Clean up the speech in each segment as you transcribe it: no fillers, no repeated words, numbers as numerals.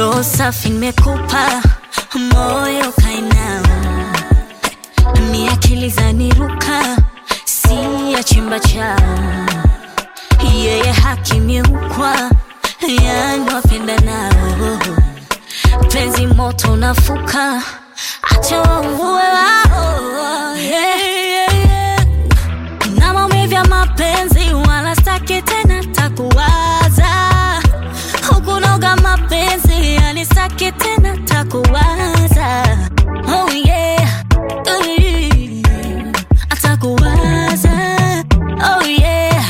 roho safi nimekupa, moyo kainao, ni akili zaniruka, si ya chimba chao. Yeye hakimiukwa, yangu wapenda nao, penzi moto nafuka, acha waue wao. Na maumivu ya mapenzi wala staki tena takuwaza, huku noga mapenzi yani staki tena takuwaza. Oh yeah, atakuwaza. Oh yeah,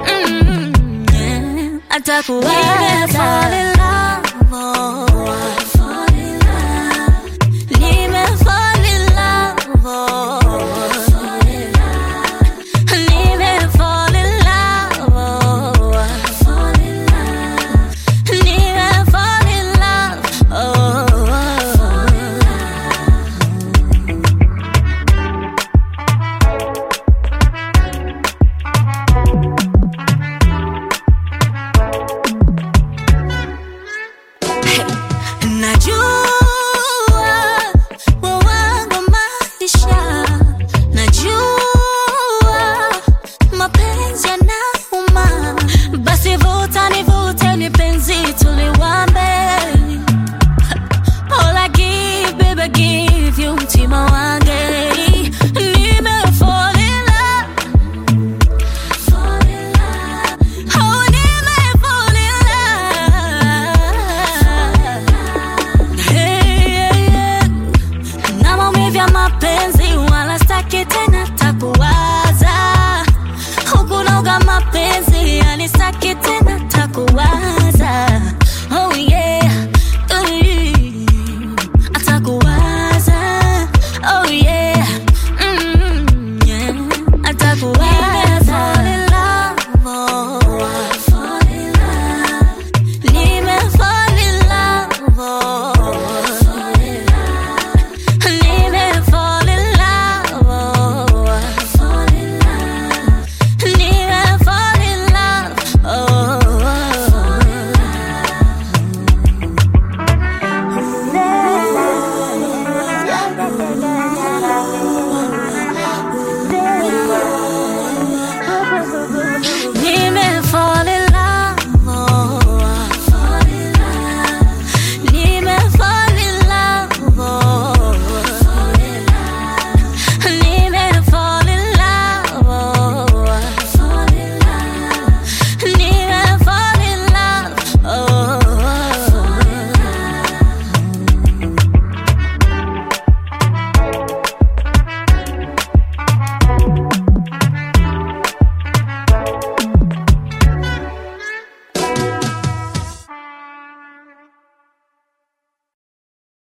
atakuwaza. Fall in love, oh. Fall in love. Nime fall in love, oh. Fall in love. Nime fall in love, oh. Fall in love. Nime fall in love, oh. Fall in najua wangu maisha, najua mapenzi yanauma, basi vuta nivute ni penzi tuliwambe. All I give, baby, I give you mtima wange. Nime fall in love, fall in love. Oh, nime fall in love. Hey, na maumivu ya mapenzi wala staki tena takuwaza, huku noga mapenzi yani staki tena takuwaza. Oh yeah, atakuwaza. Oh yeah, yeah, atakuwaza. Fall in love, oh. Fall in love. Nime fall in love, oh. Fall in love. Nime fall in love, oh. Fall in love. Nime fall in love, oh. Fall in love.